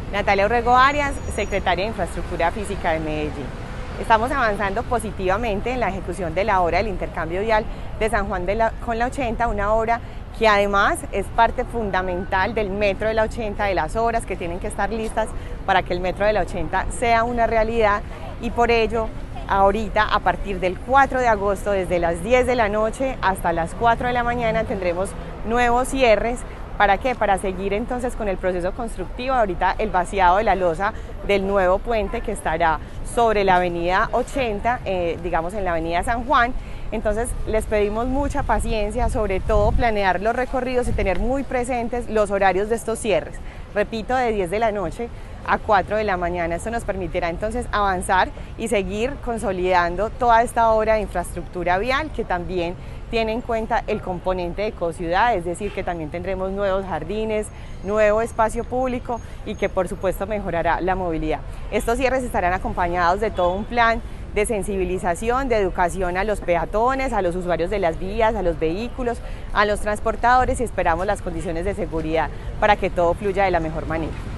Natalia Urrego Arias, secretaria de Infraestructura Física de Medellín. Estamos avanzando positivamente en la ejecución de la obra del intercambio vial de San Juan con la 80, una obra que además es parte fundamental del metro de la 80, de las obras que tienen que estar listas para que el metro de la 80 sea una realidad, y por ello ahorita a partir del 4 de agosto desde las 10 de la noche hasta las 4 de la mañana tendremos nuevos cierres. ¿Para qué? Para seguir entonces con el proceso constructivo. Ahorita el vaciado de la losa del nuevo puente que estará sobre la avenida 80, digamos en la avenida San Juan. Entonces les pedimos mucha paciencia, sobre todo planear los recorridos y tener muy presentes los horarios de estos cierres. Repito, de 10 de la noche a 4 de la mañana. Esto nos permitirá entonces avanzar y seguir consolidando toda esta obra de infraestructura vial que también tiene en cuenta el componente de ecociudad, es decir, que también tendremos nuevos jardines, nuevo espacio público y que por supuesto mejorará la movilidad. Estos cierres estarán acompañados de todo un plan de sensibilización, de educación a los peatones, a los usuarios de las vías, a los vehículos, a los transportadores, y esperamos las condiciones de seguridad para que todo fluya de la mejor manera.